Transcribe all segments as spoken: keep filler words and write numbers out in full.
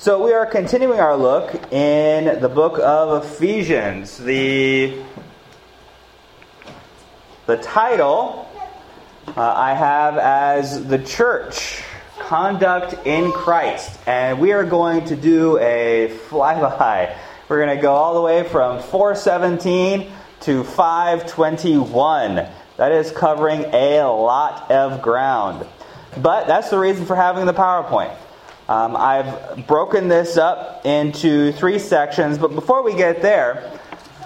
So we are continuing our look in the book of Ephesians. The, the title uh, I have as The Church, Conduct in Christ. And we are going to do a flyby. We're going to go all the way from four seventeen to five twenty-one. That is covering a lot of ground. But that's the reason for having the PowerPoint. Um, I've broken this up into three sections, but before we get there,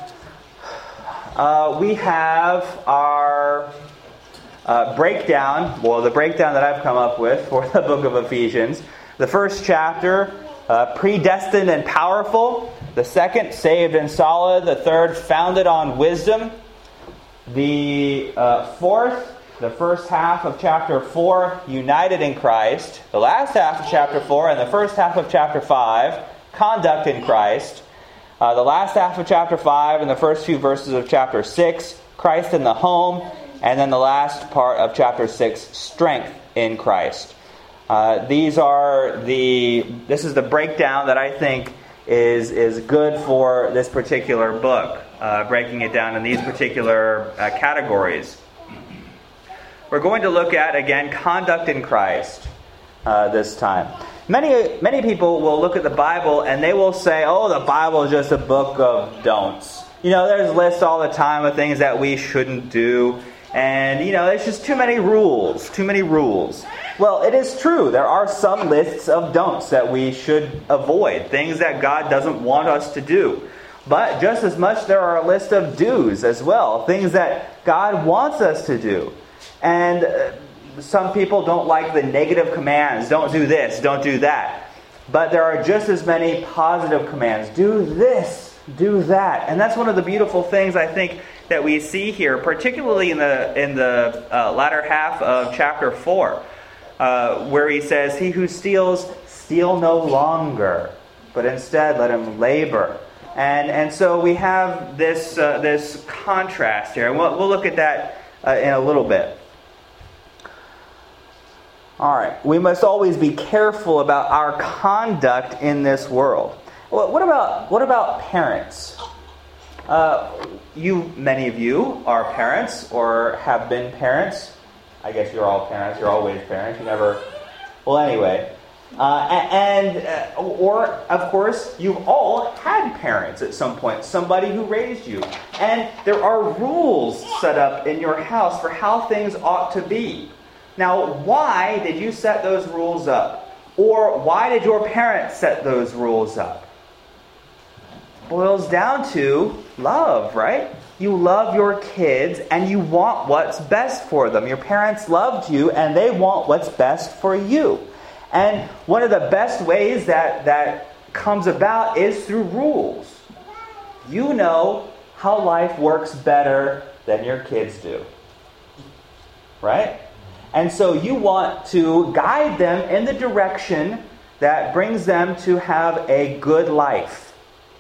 uh, we have our uh, breakdown, well, the breakdown that I've come up with for the book of Ephesians. The first chapter, uh, predestined and powerful. The second, saved and solid. The third, founded on wisdom. The uh, fourth, the first half of chapter four, united in Christ. The last half of chapter four and the first half of chapter five, conduct in Christ. Uh, the last half of chapter five and the first few verses of chapter six, Christ in the home. And then the last part of chapter six, strength in Christ. Uh, these are the, this is the breakdown that I think is, is good for this particular book. Uh, breaking it down in these particular uh, categories. We're going to look at, again, conduct in Christ uh, this time. Many many people will look at the Bible and they will say, oh, the Bible is just a book of don'ts. You know, there's lists all the time of things that we shouldn't do. And, you know, there's just too many rules, too many rules. Well, it is true. There are some lists of don'ts that we should avoid. Things that God doesn't want us to do. But just as much, there are a list of do's as well. Things that God wants us to do. And uh, some people don't like the negative commands. Don't do this, don't do that. But there are just as many positive commands. Do this, do that. And that's one of the beautiful things I think that we see here, particularly in the in the uh, latter half of chapter four, uh, where he says, "He who steals, steal no longer, but instead let him labor." And and so we have this uh, this contrast here, and we'll we'll look at that uh, in a little bit. All right, we must always be careful about our conduct in this world. Well, what about what about parents? Uh, you, many of you, are parents or have been parents. I guess you're all parents. You're always parents. You never. Well, anyway. Uh, and, uh, or, of course, you've all had parents at some point, somebody who raised you. And there are rules set up in your house for how things ought to be. Now, why did you set those rules up? Or why did your parents set those rules up? Boils down to love, right? You love your kids and you want what's best for them. Your parents loved you and they want what's best for you. And one of the best ways that that comes about is through rules. You know how life works better than your kids do. Right? And so you want to guide them in the direction that brings them to have a good life.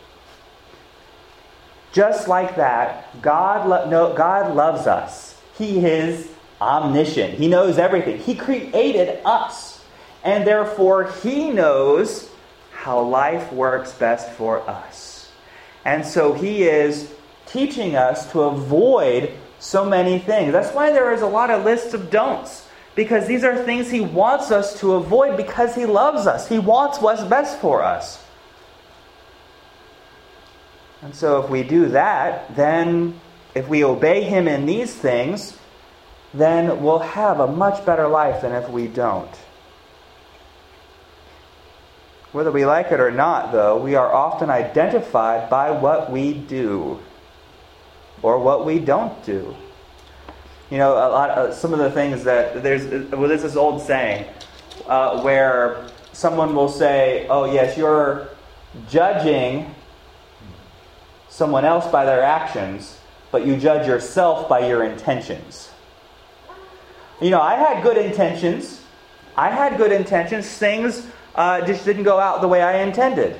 Just like that, God, lo- no, God loves us. He is omniscient. He knows everything. He created us. And therefore, He knows how life works best for us. And so He is teaching us to avoid so many things. That's why there is a lot of lists of don'ts. Because these are things He wants us to avoid because He loves us. He wants what's best for us. And so if we do that, then if we obey Him in these things, then we'll have a much better life than if we don't. Whether we like it or not, though, we are often identified by what we do or what we don't do. You know, a lot of, some of the things that there's well, there's this old saying uh, where someone will say, "Oh, yes, you're judging someone else by their actions, but you judge yourself by your intentions." You know, I had good intentions. I had good intentions. Things Uh, just didn't go out the way I intended.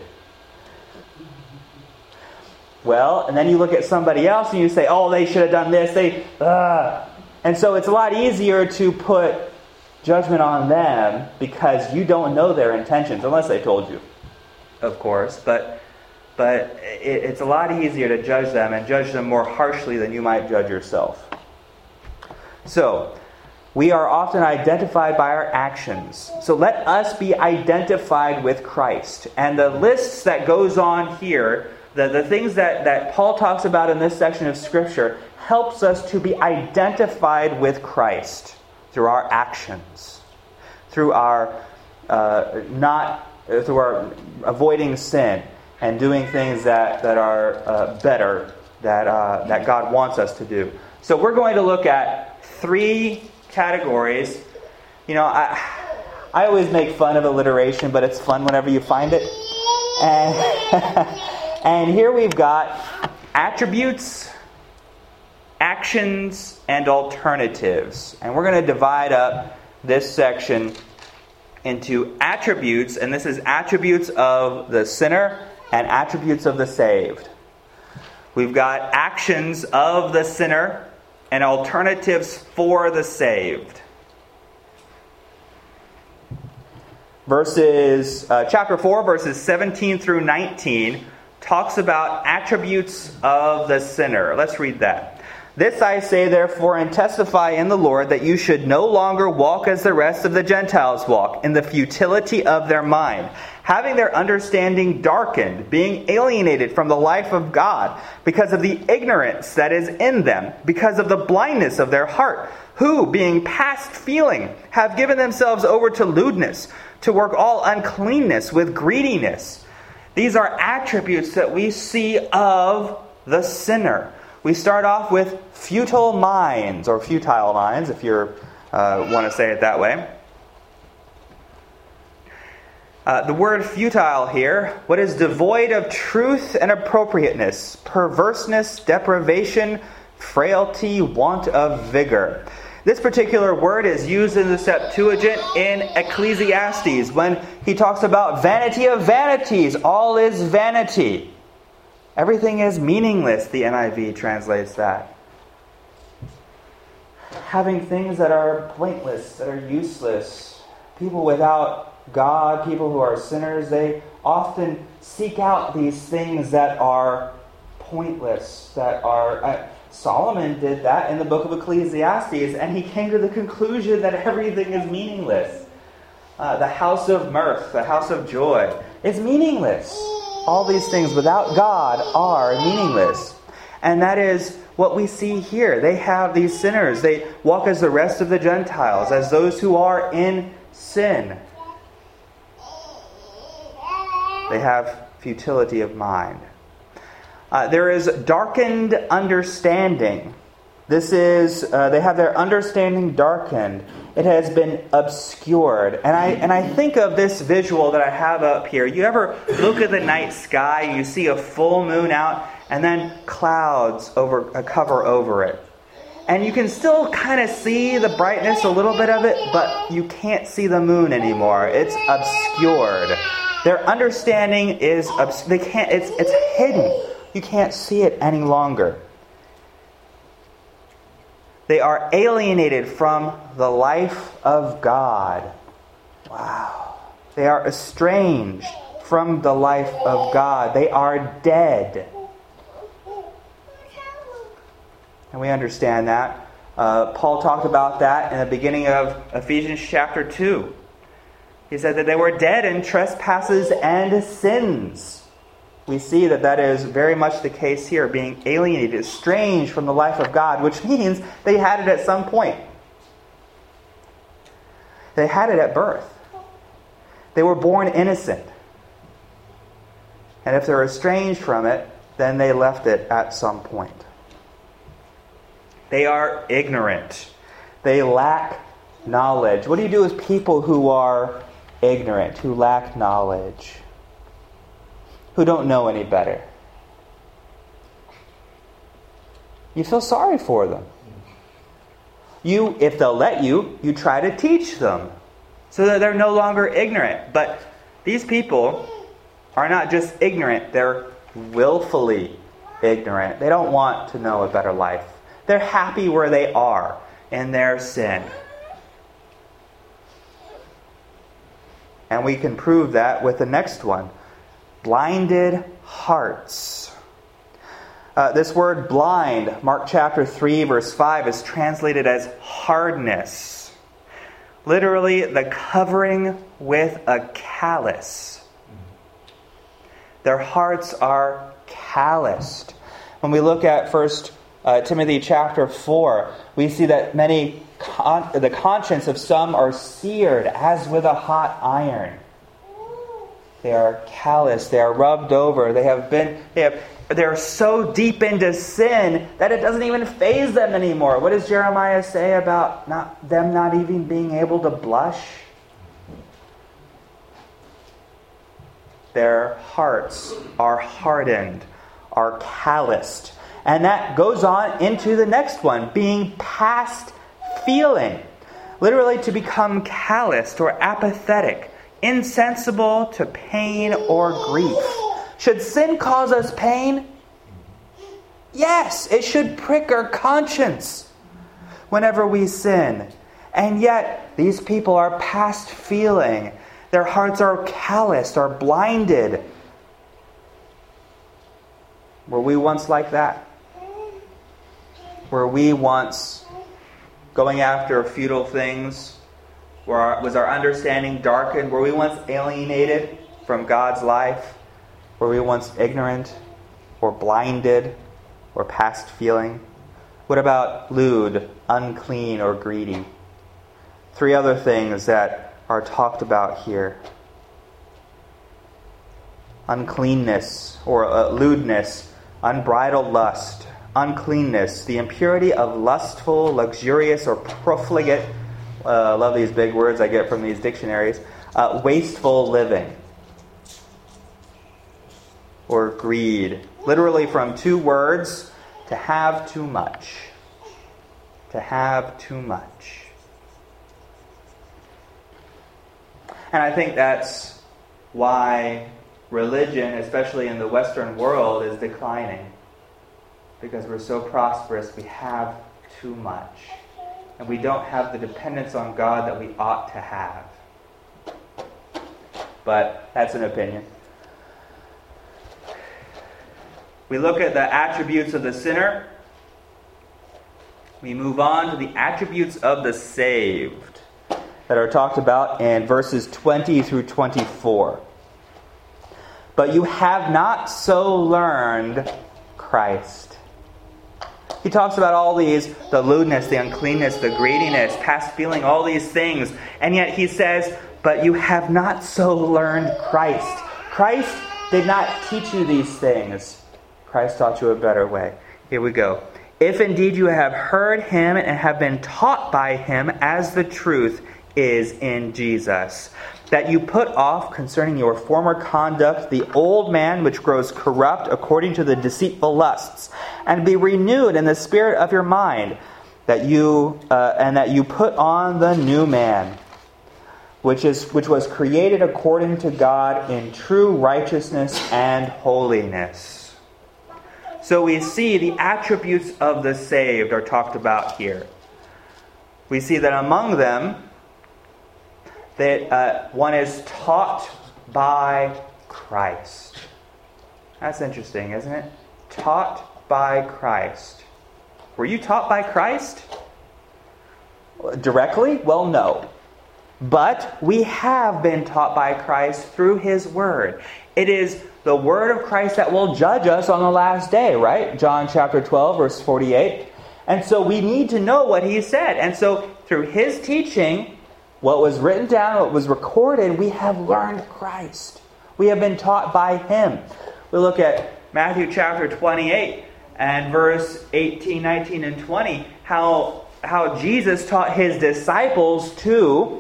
Well, and then you look at somebody else and you say, oh, they should have done this. They, uh. And so it's a lot easier to put judgment on them because you don't know their intentions unless they told you. of course, but but it, it's a lot easier to judge them and judge them more harshly than you might judge yourself. So, we are often identified by our actions. So let us be identified with Christ. And the lists that goes on here, the, the things that, that Paul talks about in this section of Scripture, helps us to be identified with Christ through our actions, through our uh, not uh, through our avoiding sin and doing things that that are uh, better, that uh, that God wants us to do. So we're going to look at three categories. You know, I I always make fun of alliteration, but it's fun whenever you find it. And and here we've got attributes, actions, and alternatives. And we're going to divide up this section into attributes, and this is attributes of the sinner and attributes of the saved. We've got actions of the sinner and alternatives for the saved. Verses, uh, chapter four, verses seventeen through nineteen, talks about attributes of the sinner. Let's read that. This I say, therefore, and testify in the Lord, that you should no longer walk as the rest of the Gentiles walk, in the futility of their mind, having their understanding darkened, being alienated from the life of God, because of the ignorance that is in them, because of the blindness of their heart, who, being past feeling, have given themselves over to lewdness, to work all uncleanness with greediness. These are attributes that we see of the sinner. We start off with futile minds, or futile minds, if you uh, want to say it that way. Uh, the word futile here, what is devoid of truth and appropriateness, perverseness, deprivation, frailty, want of vigor. This particular word is used in the Septuagint in Ecclesiastes when he talks about vanity of vanities. All is vanity. Everything is meaningless, the N I V translates that. Having things that are pointless, that are useless. People without God, people who are sinners, they often seek out these things that are pointless, that are... Uh, Solomon did that in the book of Ecclesiastes, and he came to the conclusion that everything is meaningless. Uh, the house of mirth, the house of joy, is meaningless. All these things without God are meaningless. And that is what we see here. They have these sinners. They walk as the rest of the Gentiles, as those who are in sin. They have futility of mind. Uh, there is darkened understanding. This is, uh, they have their understanding darkened. It has been obscured. And I and I think of this visual that I have up here. You ever look at the night sky, you see a full moon out, and then clouds over uh, cover over it. And you can still kind of see the brightness, a little bit of it, but you can't see the moon anymore. It's obscured. Their understanding is obs- they can't. It's it's hidden. You can't see it any longer. They are alienated from the life of God. Wow. They are estranged from the life of God. They are dead. And we understand that. Uh, Paul talked about that in the beginning of Ephesians chapter two. He said that they were dead in trespasses and sins. We see that that is very much the case here, being alienated, estranged from the life of God, which means they had it at some point. They had it at birth. They were born innocent. And if they're estranged from it, then they left it at some point. They are ignorant. They lack knowledge. What do you do with people who are ignorant, who lack knowledge? Who don't know any better? You feel sorry for them. You, if they'll let you, you try to teach them so that they're no longer ignorant. But these people are not just ignorant, they're willfully ignorant. They don't want to know a better life. They're happy where they are in their sin. And we can prove that with the next one. blinded hearts. Uh, this word blind, Mark chapter three, verse five, is translated as hardness. Literally, the covering with a callus. Their hearts are calloused. When we look at First uh, Timothy chapter four, we see that many con- the conscience of some are seared as with a hot iron. They are calloused. They are rubbed over. They have been. They have. They're so deep into sin that it doesn't even faze them anymore. What does Jeremiah say about not them not even being able to blush? Their hearts are hardened, are calloused. And that goes on into the next one, being past feeling. Literally to become calloused or apathetic, insensible to pain or grief. Should sin cause us pain? Yes, it should prick our conscience whenever we sin. And yet, these people are past feeling. Their hearts are calloused, are blinded. Were we once like that? Were we once going after futile things? Were our, was our understanding darkened? Were we once alienated from God's life? Were we once ignorant or blinded or past feeling? What about lewd, unclean, or greedy? Three other things that are talked about here. Uncleanness or uh, lewdness, unbridled lust. Uncleanness, the impurity of lustful, luxurious, or profligate. I uh, love these big words I get from these dictionaries. Uh, wasteful living. Or greed. Literally from two words, to have too much. To have too much. And I think that's why religion, especially in the Western world, is declining. Because we're so prosperous, we have too much. And we don't have the dependence on God that we ought to have. But that's an opinion. We look at the attributes of the sinner. We move on to the attributes of the saved that are talked about in verses twenty through twenty-four. But you have not so learned Christ. He talks about all these, the lewdness, the uncleanness, the greediness, past feeling, all these things. And yet he says, but you have not so learned Christ. Christ did not teach you these things. Christ taught you a better way. Here we go. If indeed you have heard him and have been taught by him as the truth is in Jesus, that you put off concerning your former conduct the old man which grows corrupt according to the deceitful lusts, and be renewed in the spirit of your mind, that you uh, and that you put on the new man, which is which was created according to God in true righteousness and holiness. So we see the attributes of the saved are talked about here. We see that among them, that uh, one is taught by Christ. That's interesting, isn't it? Taught by Christ. Were you taught by Christ? Directly? Well, no. But we have been taught by Christ through His Word. It is the Word of Christ that will judge us on the last day, right? John chapter twelve, verse forty-eight. And so we need to know what He said. And so through His teaching, what was written down, what was recorded, we have learned Christ. We have been taught by Him. We look at Matthew chapter twenty-eight and verse eighteen, nineteen, and twenty, how, how Jesus taught His disciples to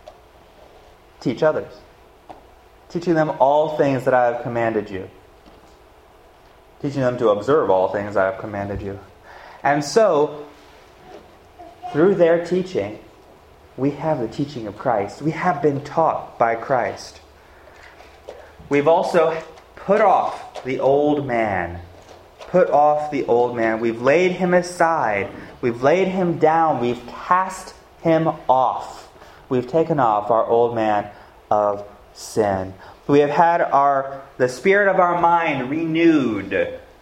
teach others. Teaching them all things that I have commanded you. Teaching them to observe all things I have commanded you. And so, through their teaching, we have the teaching of Christ. We have been taught by Christ. We've also put off the old man. Put off the old man. We've laid him aside. We've laid him down. We've cast him off. We've taken off our old man of sin. We have had our the spirit of our mind renewed.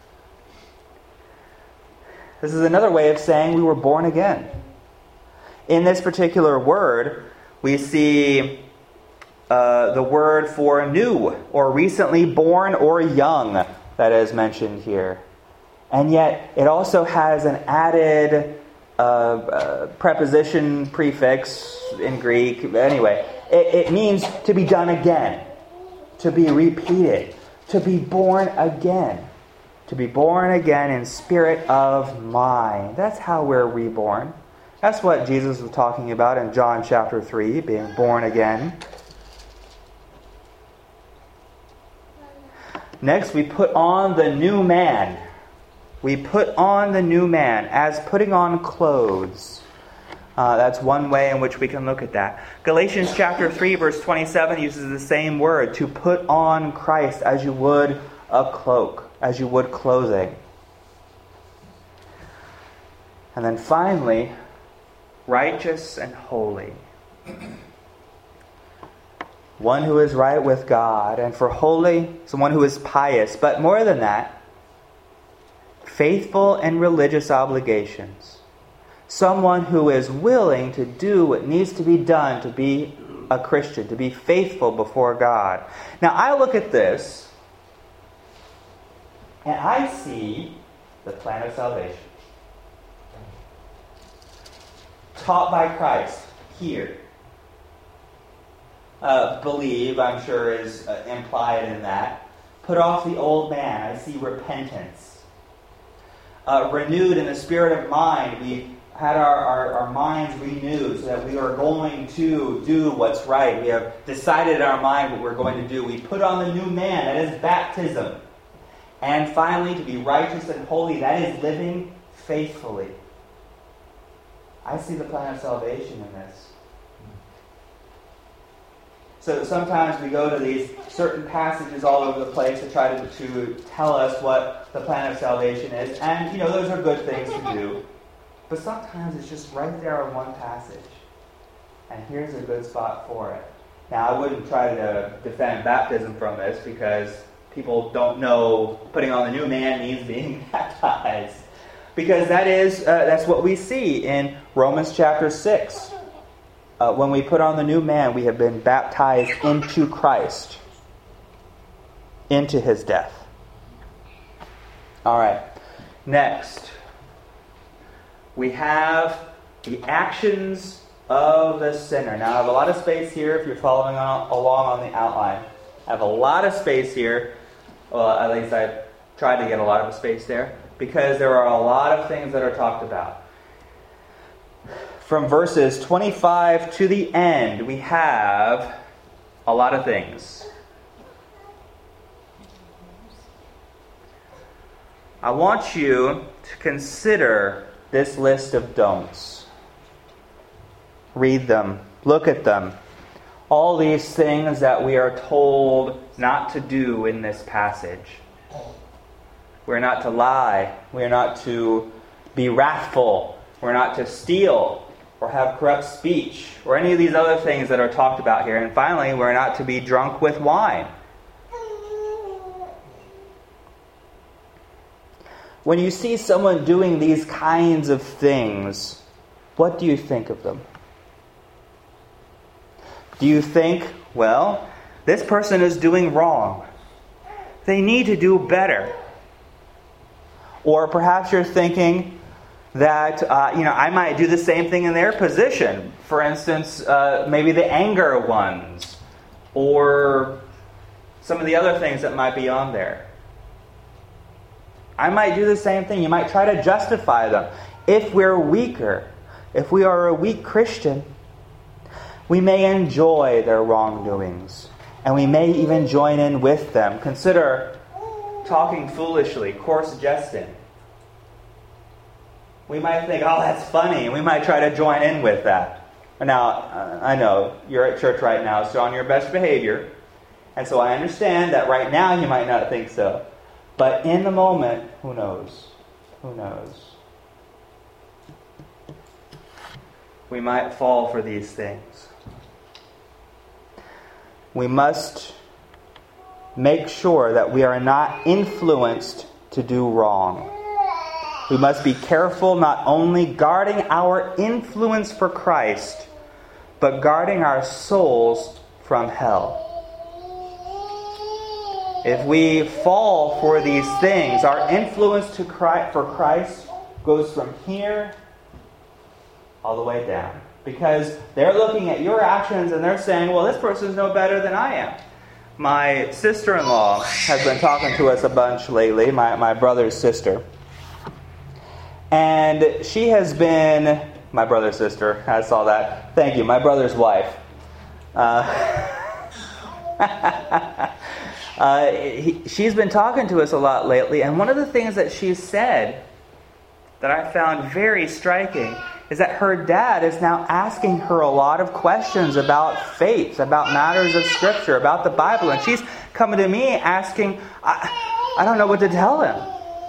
This is another way of saying we were born again. In this particular word, we see uh, the word for new, or recently born, or young, that is mentioned here. And yet, it also has an added uh, uh, preposition prefix in Greek. Anyway, it, it means to be done again, to be repeated, to be born again. To be born again in spirit of mind. That's how we're reborn. That's what Jesus was talking about in John chapter three, being born again. Next, we put on the new man. We put on the new man as putting on clothes. Uh, that's one way in which we can look at that. Galatians chapter three, verse twenty-seven uses the same word, to put on Christ as you would a cloak, as you would clothing. And then finally, righteous and holy. One who is right with God, and for holy, someone who is pious. But more than that, faithful in religious obligations. Someone who is willing to do what needs to be done to be a Christian, to be faithful before God. Now, I look at this, and I see the plan of salvation taught by Christ here. Uh, believe, I'm sure, is uh, implied in that. Put off the old man. I see repentance. Uh, renewed in the spirit of mind. We had our, our, our minds renewed so that we are going to do what's right. We have decided in our mind what we're going to do. We put on the new man. That is baptism. And finally, to be righteous and holy. That is living faithfully. I see the plan of salvation in this. So sometimes we go to these certain passages all over the place to try to, to tell us what the plan of salvation is. And, you know, those are good things to do. But sometimes it's just right there in one passage. And here's a good spot for it. Now, I wouldn't try to defend baptism from this because people don't know putting on the new man means being baptized. Because that is, uh, that's what we see in Romans chapter six. Uh, when we put on the new man, we have been baptized into Christ, into his death. All right. Next, we have the actions of the sinner. Now, I have a lot of space here if you're following on, along on the outline. I have a lot of space here. Well, at least I've tried to get a lot of space there, because there are a lot of things that are talked about. From verses twenty-five to the end, we have a lot of things. I want you to consider this list of don'ts. Read them. Look at them. All these things that we are told not to do in this passage. We're not to lie. We're not to be wrathful. We're not to steal or have corrupt speech, or any of these other things that are talked about here. And finally, we're not to be drunk with wine. When you see someone doing these kinds of things, what do you think of them? Do you think, well, this person is doing wrong. They need to do better. Or perhaps you're thinking that, uh, you know, I might do the same thing in their position. For instance, uh, maybe the anger ones, or some of the other things that might be on there. I might do the same thing. You might try to justify them. If we're weaker, if we are a weak Christian, we may enjoy their wrongdoings, and we may even join in with them. Consider talking foolishly, coarse jesting. We might think, oh, that's funny, and we might try to join in with that. Now, uh, I know you're at church right now, so on your best behavior, and so I understand that right now you might not think so. But in the moment, who knows? Who knows? We might fall for these things. we must make sure that we are not influenced to do wrong. We must be careful not only guarding our influence for Christ, but guarding our souls from hell. If we fall for these things, our influence to Christ, for Christ goes from here all the way down. Because they're looking at your actions and they're saying, well, this person's no better than I am. My sister-in-law has been talking to us a bunch lately, my, my brother's sister. And she has been, my brother's sister, I saw that. Thank you, my brother's wife. Uh, uh, he, she's been talking to us a lot lately, and one of the things that she's said that I found very striking is that her dad is now asking her a lot of questions about faith, about matters of Scripture, about the Bible. And she's coming to me asking, I, I don't know what to tell him.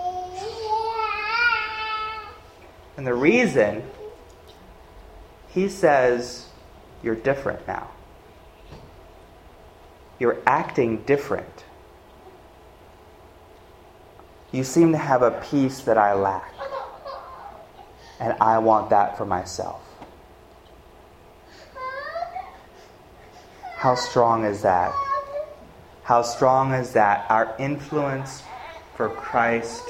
And the reason, he says, you're different now. You're acting different. You seem to have a peace that I lack. And I want that for myself. How strong is that? How strong is that? Our influence for Christ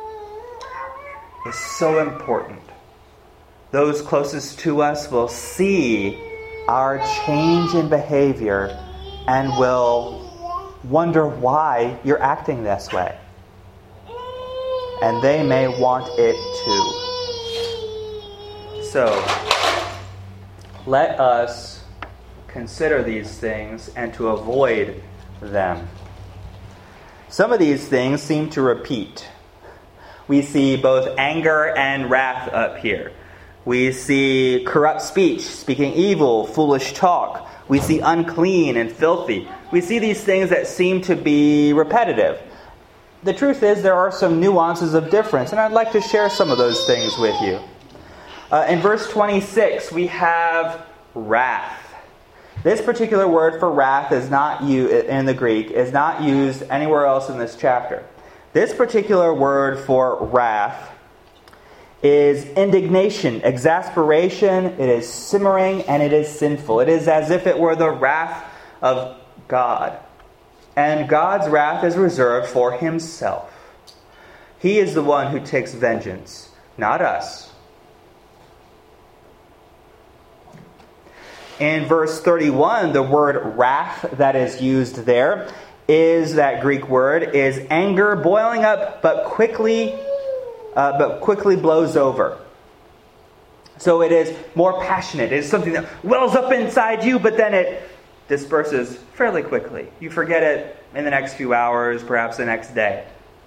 is so important. Those closest to us will see our change in behavior and will wonder why you're acting this way. And they may want it too. So, let us consider these things and to avoid them. Some of these things seem to repeat. We see both anger and wrath up here. We see corrupt speech, speaking evil, foolish talk. We see unclean and filthy. We see these things that seem to be repetitive. The truth is there are some nuances of difference, and I'd like to share some of those things with you. Uh, in verse twenty-six, we have wrath. This particular word for wrath is not used in the Greek, is not used anywhere else in this chapter. This particular word for wrath is indignation, exasperation, it is simmering, and it is sinful. It is as if it were the wrath of God. And God's wrath is reserved for Himself. He is the one who takes vengeance, not us. In verse thirty-one, the word wrath that is used there is that Greek word is anger boiling up but quickly uh, but quickly blows over. So it is more passionate. It is something that wells up inside you, but then it disperses fairly quickly. You forget it in the next few hours, perhaps the next day.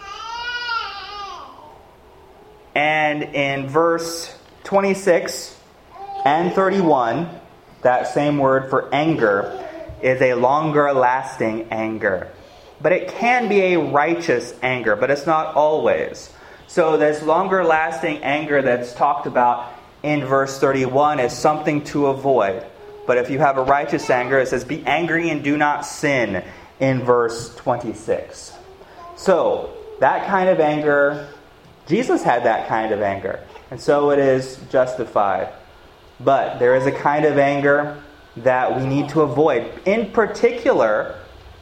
And in verse twenty-six and thirty-one, that same word for anger is a longer lasting anger. But it can be a righteous anger, but it's not always. So this longer lasting anger that's talked about in verse thirty-one is something to avoid. But if you have a righteous anger, it says, be angry and do not sin in verse twenty-six. So that kind of anger, Jesus had that kind of anger. And so it is justified. But there is a kind of anger that we need to avoid. In particular,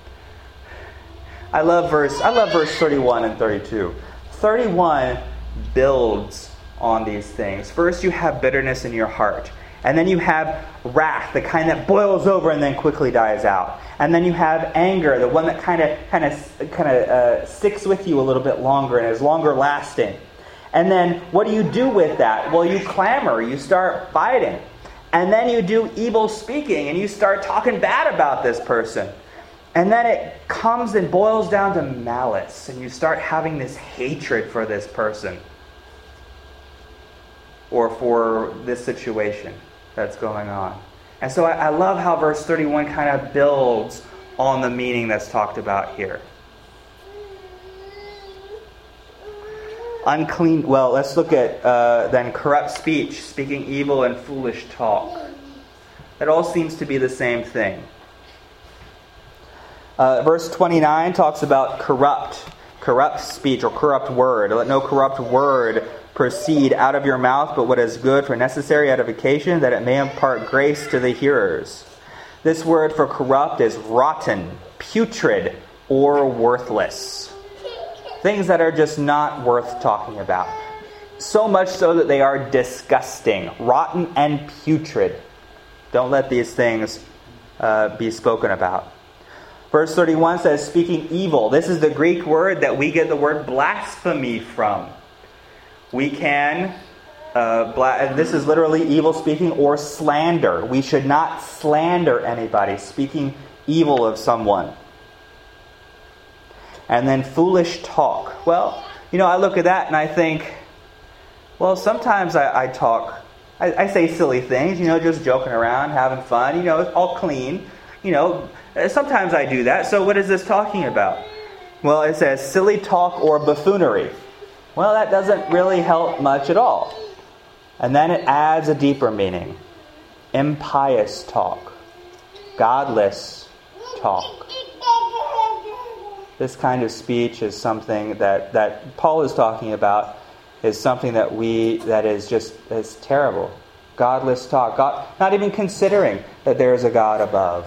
I love verse I love verse thirty-one and thirty-two. thirty-one builds on these things. First, you have bitterness in your heart. And then you have wrath, the kind that boils over and then quickly dies out. And then you have anger, the one that kind of kind of kind of uh, sticks with you a little bit longer and is longer lasting. And then what do you do with that? Well, you clamor, you start fighting. And then you do evil speaking and you start talking bad about this person. And then it comes and boils down to malice and you start having this hatred for this person or for this situation that's going on. And so I, I love how verse thirty-one kind of builds on the meaning that's talked about here. Unclean, well, let's look at uh, then corrupt speech, speaking evil and foolish talk. It all seems to be the same thing. Uh, verse twenty-nine talks about corrupt, corrupt speech or corrupt word. Let no corrupt word proceed out of your mouth, but what is good for necessary edification, that it may impart grace to the hearers. This word for corrupt is rotten, putrid, or worthless. Things that are just not worth talking about. So much so that they are disgusting, rotten and putrid. Don't let these things uh, be spoken about. Verse thirty-one says, speaking evil. This is the Greek word that we get the word blasphemy from. We can, uh, bla- this is literally evil speaking or slander. We should not slander anybody, speaking evil of someone. And then foolish talk. Well, you know, I look at that and I think, well, sometimes I, I talk, I, I say silly things, you know, just joking around, having fun, you know, it's all clean. You know, sometimes I do that. So what is this talking about? Well, it says silly talk or buffoonery. Well, that doesn't really help much at all. And then it adds a deeper meaning. Impious talk. Godless talk. This kind of speech is something that, that Paul is talking about, is something that we, that is just, is terrible. Godless talk. God, not even considering that there is a God above.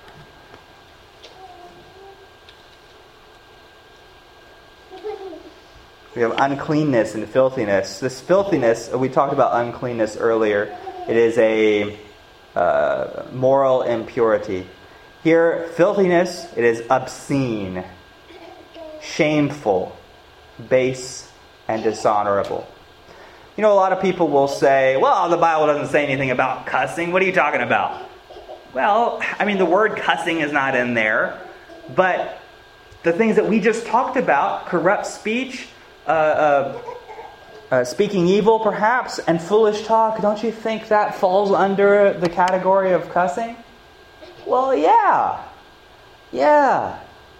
We have uncleanness and filthiness. This filthiness, we talked about uncleanness earlier. It is a uh, moral impurity. Here, filthiness, it is obscene, shameful, base, and dishonorable. You know, a lot of people will say, well, the Bible doesn't say anything about cussing. What are you talking about? Well, I mean, the word cussing is not in there. But the things that we just talked about, corrupt speech, uh, uh, uh, speaking evil perhaps, and foolish talk, don't you think that falls under the category of cussing? Well, yeah. Yeah.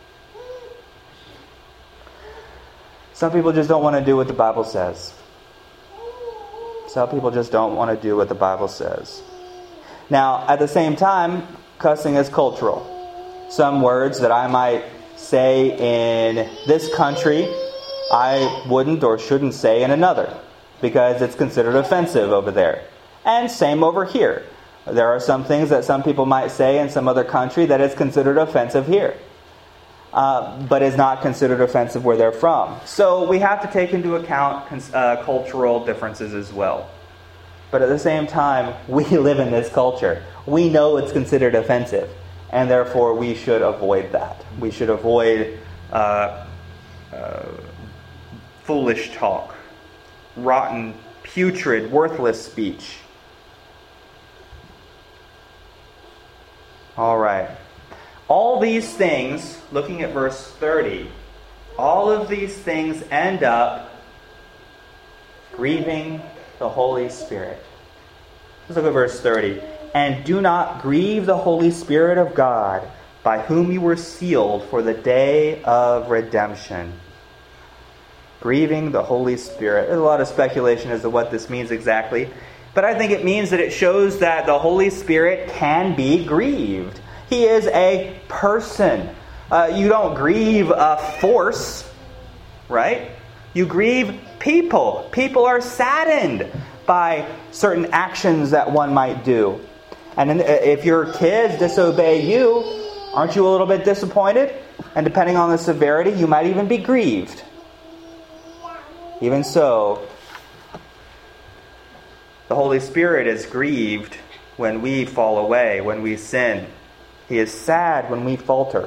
Some people just don't want to do what the Bible says. Some people just don't want to do what the Bible says. Now, at the same time, cussing is cultural. Some words that I might say in this country, I wouldn't or shouldn't say in another, because it's considered offensive over there. And same over here. There are some things that some people might say in some other country that is considered offensive here. Uh, but is not considered offensive where they're from. So we have to take into account uh, cultural differences as well. But at the same time, we live in this culture. We know it's considered offensive, and therefore we should avoid that. We should avoid uh, uh, foolish talk, rotten, putrid, worthless speech. All right. All these things, looking at verse thirty, all of these things end up grieving the Holy Spirit. Let's look at verse thirty. And do not grieve the Holy Spirit of God, by whom you were sealed for the day of redemption. Grieving the Holy Spirit. There's a lot of speculation as to what this means exactly. But I think it means that it shows that the Holy Spirit can be grieved. He is a person. Uh, you don't grieve a force, right? You grieve people. People are saddened by certain actions that one might do. And if your kids disobey you, aren't you a little bit disappointed? And depending on the severity, you might even be grieved. Even so, the Holy Spirit is grieved when we fall away, when we sin. He is sad when we falter.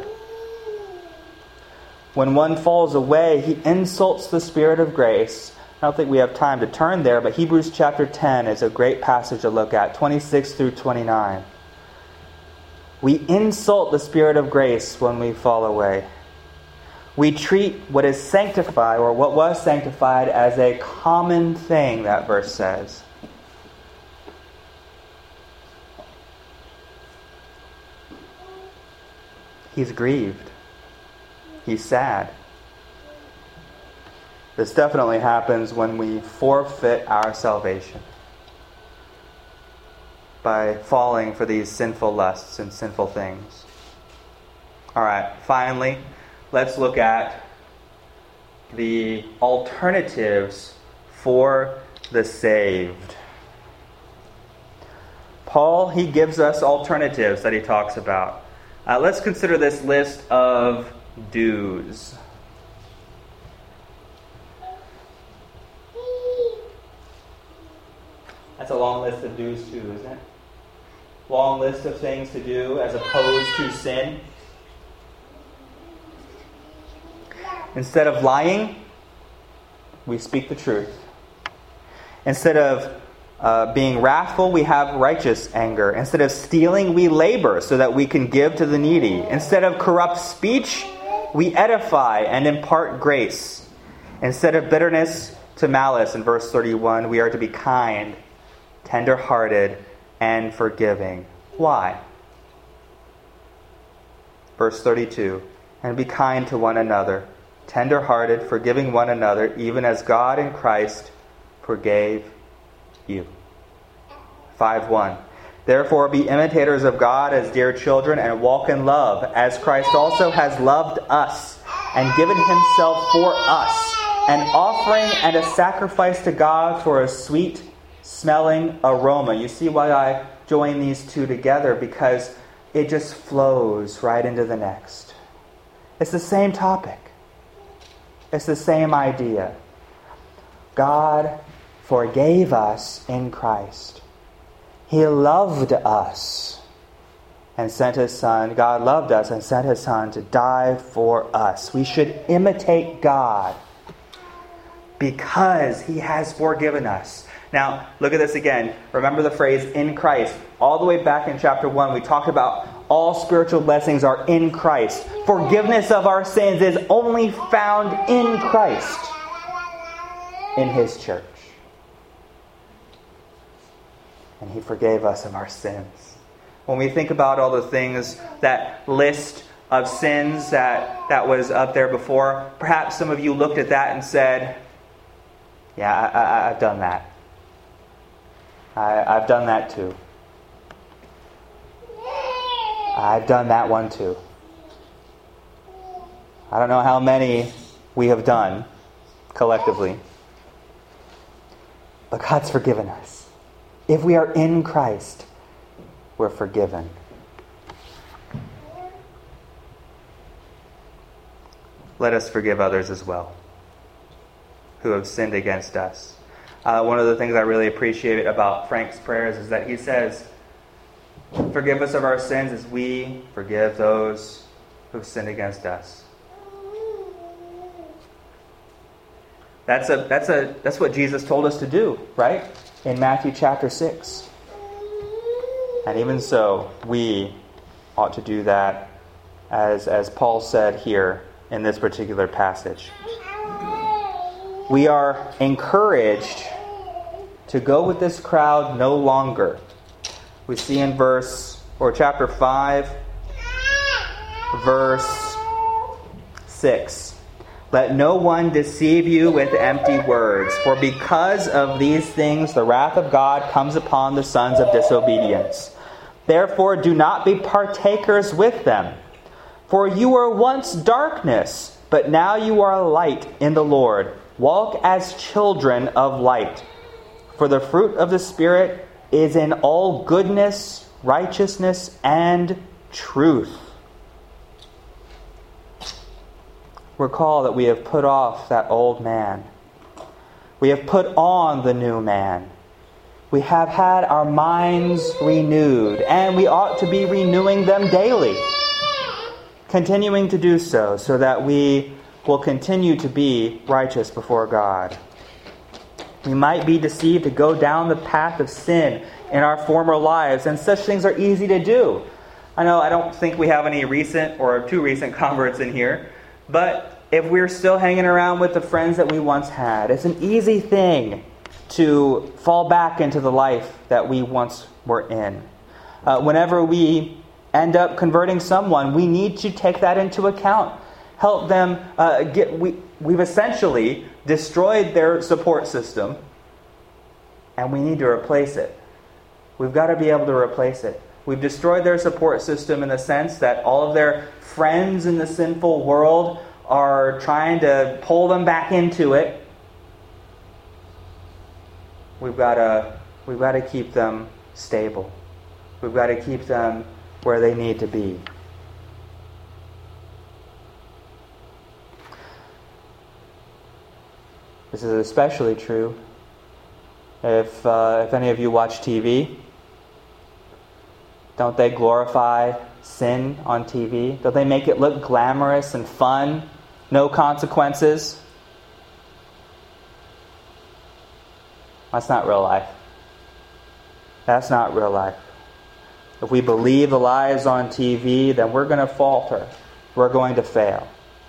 When one falls away, he insults the Spirit of grace. I don't think we have time to turn there, but Hebrews chapter ten is a great passage to look at, twenty-six through twenty-nine. We insult the Spirit of grace when we fall away. We treat what is sanctified, or what was sanctified, as a common thing, that verse says. He's grieved. He's sad. This definitely happens when we forfeit our salvation by falling for these sinful lusts and sinful things. All right, finally, let's look at the alternatives for the saved. Paul, he gives us alternatives that he talks about. Uh, let's consider this list of do's. That's a long list of do's too, isn't it? Long list of things to do as opposed to sin. Instead of lying, we speak the truth. Instead of uh, being wrathful, we have righteous anger. Instead of stealing, we labor so that we can give to the needy. Instead of corrupt speech, we edify and impart grace. Instead of bitterness to malice, in verse thirty-one, we are to be kind, tender-hearted, and forgiving. Why? Verse thirty-two, and be kind to one another, tender-hearted, forgiving one another, even as God in Christ forgave you. five one. Therefore be imitators of God as dear children, and walk in love, as Christ also has loved us, and given himself for us, an offering and a sacrifice to God for a sweet smelling aroma. You see why I join these two together? Because it just flows right into the next. It's the same topic. It's the same idea. God forgave us in Christ. He loved us and sent his Son. God loved us and sent his Son to die for us. We should imitate God because he has forgiven us. Now, look at this again. Remember the phrase, in Christ. All the way back in chapter one, we talked about all spiritual blessings are in Christ. Forgiveness of our sins is only found in Christ, in his church. And he forgave us of our sins. When we think about all the things, that list of sins that, that was up there before, perhaps some of you looked at that and said, yeah, I, I, I've done that. I, I've done that too. I've done that one too. I don't know how many we have done collectively. But God's forgiven us. If we are in Christ, we're forgiven. Let us forgive others as well who have sinned against us. Uh, one of the things I really appreciate about Frank's prayers is that he says, forgive us of our sins as we forgive those who have sinned against us. That's a that's a that's what Jesus told us to do, right? In Matthew chapter six. And even so, we ought to do that as as Paul said here in this particular passage. We are encouraged to go with this crowd no longer. We see in verse, or chapter five, verse six. Let no one deceive you with empty words, for because of these things the wrath of God comes upon the sons of disobedience. Therefore do not be partakers with them. For you were once darkness, but now you are light in the Lord. Walk as children of light. For the fruit of the Spirit is in all goodness, righteousness, and truth. Recall that we have put off that old man. We have put on the new man. We have had our minds renewed, and we ought to be renewing them daily. Continuing to do so, so that we will continue to be righteous before God. We might be deceived to go down the path of sin in our former lives, and such things are easy to do. I know I don't think we have any recent or too recent converts in here, but if we're still hanging around with the friends that we once had, it's an easy thing to fall back into the life that we once were in. Uh, whenever we end up converting someone, we need to take that into account. Help them uh, get... We, we've essentially destroyed their support system, and we need to replace it. We've got to be able to replace it. We've destroyed their support system in the sense that all of their friends in the sinful world are trying to pull them back into it. We've got to, we've got to keep them stable. We've got to keep them where they need to be. This is especially true if uh, if any of you watch T V. Don't they glorify sin on T V? Don't they make it look glamorous and fun? No consequences? That's not real life. That's not real life. If we believe the lies on T V, then we're going to falter. We're going to fail.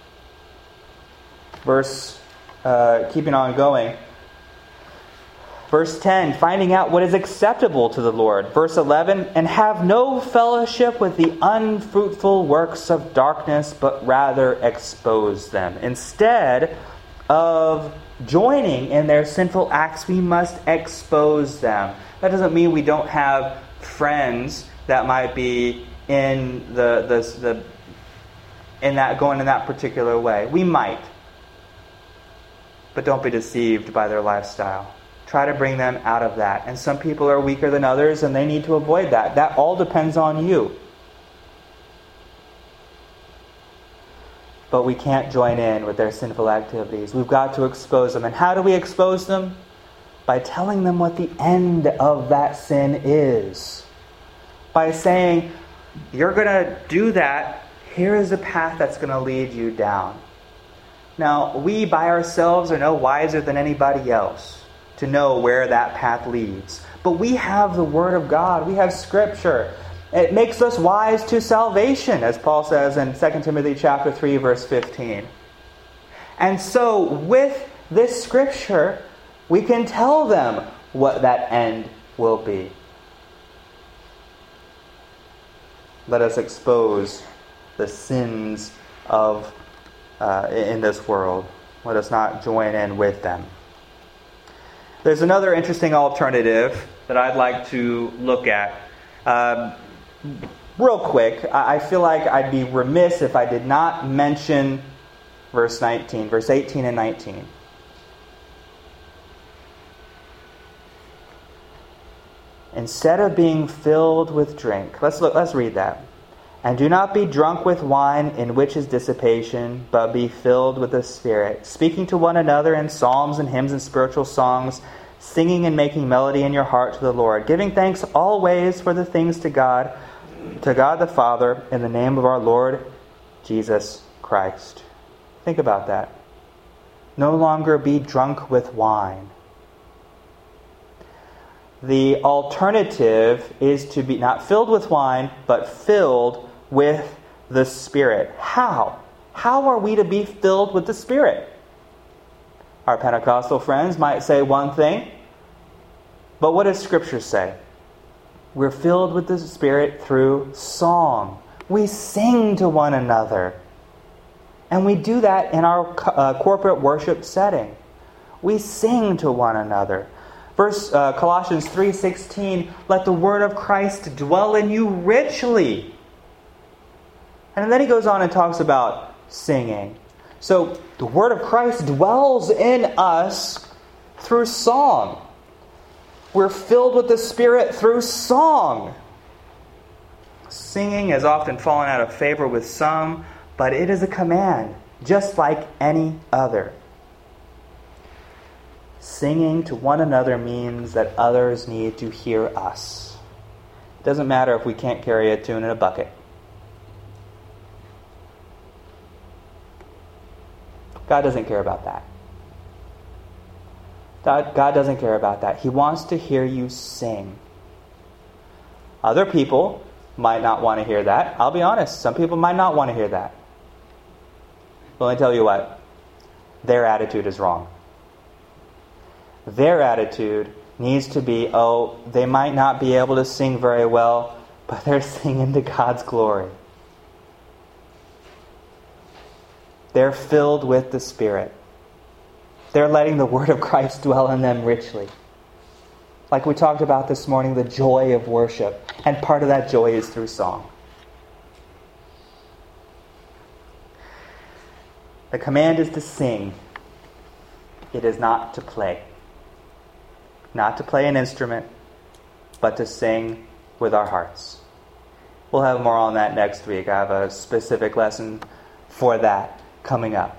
Verse, uh, keeping on going. Verse ten, finding out what is acceptable to the Lord. Verse eleven, and have no fellowship with the unfruitful works of darkness, but rather expose them. Instead of joining in their sinful acts, we must expose them. That doesn't mean we don't have friends that might be in the the, the in that going in that particular way. We might. But don't be deceived by their lifestyle. Try to bring them out of that. And some people are weaker than others, and they need to avoid that. That all depends on you. But we can't join in with their sinful activities. We've got to expose them. And how do we expose them? By telling them what the end of that sin is. By saying, you're going to do that. Here is a path that's going to lead you down. Now, we by ourselves are no wiser than anybody else to know where that path leads. But we have the Word of God. We have Scripture. It makes us wise to salvation, as Paul says in Second Timothy chapter three, verse fifteen. And so, with this Scripture, we can tell them what that end will be. Let us expose the sins of uh, in this world. Let us not join in with them. There's another interesting alternative that I'd like to look at. Um, real quick, I feel like I'd be remiss if I did not mention verse nineteen, verse eighteen and nineteen. Instead of being filled with drink, let's look, let's read that. And do not be drunk with wine, in which is dissipation, but be filled with the Spirit, speaking to one another in psalms and hymns and spiritual songs, singing and making melody in your heart to the Lord, giving thanks always for the things to God, to God the Father, in the name of our Lord Jesus Christ. Think about that. No longer be drunk with wine. The alternative is to be not filled with wine, but filled with the Spirit. How? How are we to be filled with the Spirit? Our Pentecostal friends might say one thing, but what does Scripture say? We're filled with the Spirit through song. We sing to one another. And we do that in our uh, corporate worship setting. We sing to one another. Verse uh, Colossians three sixteen, let the word of Christ dwell in you richly. And then he goes on and talks about singing. So the word of Christ dwells in us through song. We're filled with the Spirit through song. Singing has often fallen out of favor with some, but it is a command, just like any other. Singing to one another means that others need to hear us. It doesn't matter if we can't carry a tune in a bucket. God doesn't care about that. God, God doesn't care about that. He wants to hear you sing. Other people might not want to hear that. I'll be honest. Some people might not want to hear that. But let me tell you what. Their attitude is wrong. Their attitude needs to be, oh, they might not be able to sing very well, but they're singing to God's glory. They're filled with the Spirit. They're letting the word of Christ dwell in them richly. Like we talked about this morning, the joy of worship. And part of that joy is through song. The command is to sing. It is not to play. Not to play an instrument, but to sing with our hearts. We'll have more on that next week. I have a specific lesson for that coming up.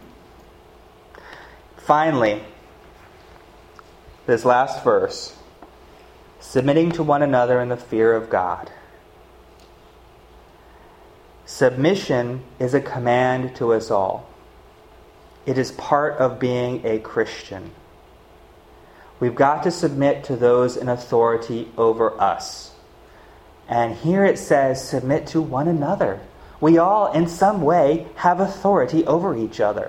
Finally, this last verse, submitting to one another in the fear of God. Submission is a command to us all. It is part of being a Christian. We've got to submit to those in authority over us. And here it says, submit to one another. We all, in some way, have authority over each other.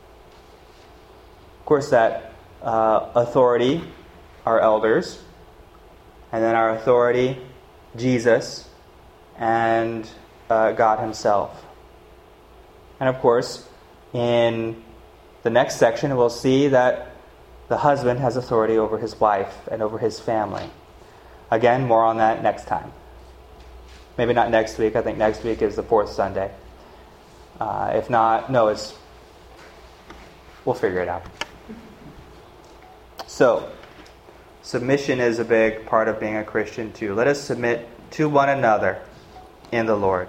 Of course, that uh, authority, our elders, and then our authority, Jesus, and uh, God Himself. And of course, in the next section, we'll see that the husband has authority over his wife and over his family. Again, more on that next time. Maybe not next week. I think next week is the fourth Sunday. Uh, if not, no, it's... We'll figure it out. So, submission is a big part of being a Christian too. Let us submit to one another in the Lord.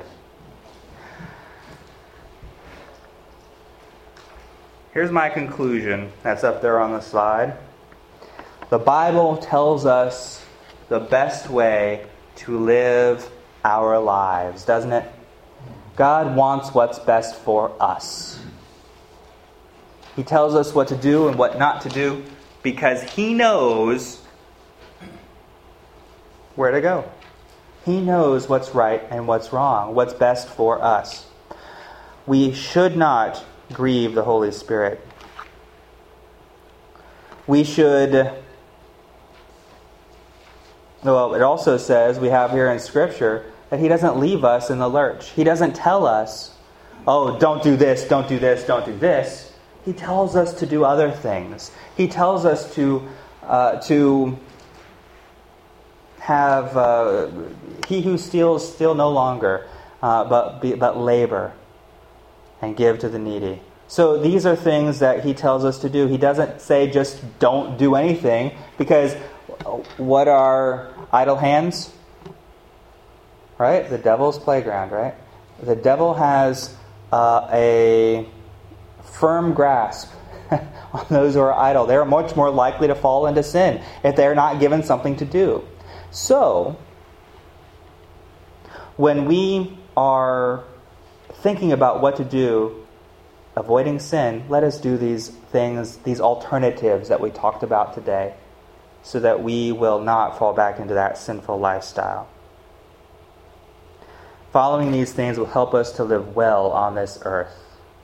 Here's my conclusion that's up there on the slide. The Bible tells us the best way to live our lives, doesn't it? God wants what's best for us. He tells us what to do and what not to do because He knows where to go. He knows what's right and what's wrong, what's best for us. We should not grieve the Holy Spirit. We should... Well, it also says, we have here in Scripture, that He doesn't leave us in the lurch. He doesn't tell us, oh, don't do this, don't do this, don't do this. He tells us to do other things. He tells us to uh, to have, uh, he who steals, steal no longer, uh, but be, but labor and give to the needy. So these are things that He tells us to do. He doesn't say just don't do anything, because what are idle hands? Right? The devil's playground, right? The devil has uh, a firm grasp on those who are idle. They're much more likely to fall into sin if they're not given something to do. So, when we are thinking about what to do, avoiding sin, let us do these things, these alternatives that we talked about today, so that we will not fall back into that sinful lifestyle. Following these things will help us to live well on this earth.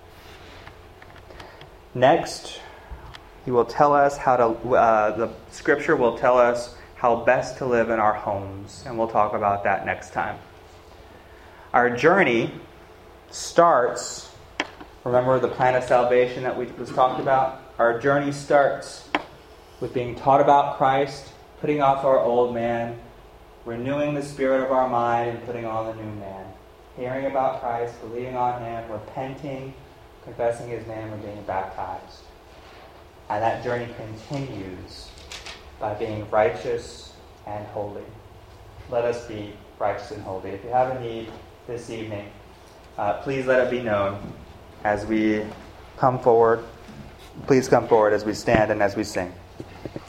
Next, he will tell us how to, uh, the Scripture will tell us how best to live in our homes, and we'll talk about that next time. Our journey starts, remember the plan of salvation that we was talked about? Our journey starts with being taught about Christ, putting off our old man, renewing the spirit of our mind, and putting on the new man. Hearing about Christ, believing on Him, repenting, confessing His name, and being baptized. And that journey continues by being righteous and holy. Let us be righteous and holy. If you have a need this evening, uh, please let it be known as we come forward. Please come forward as we stand and as we sing.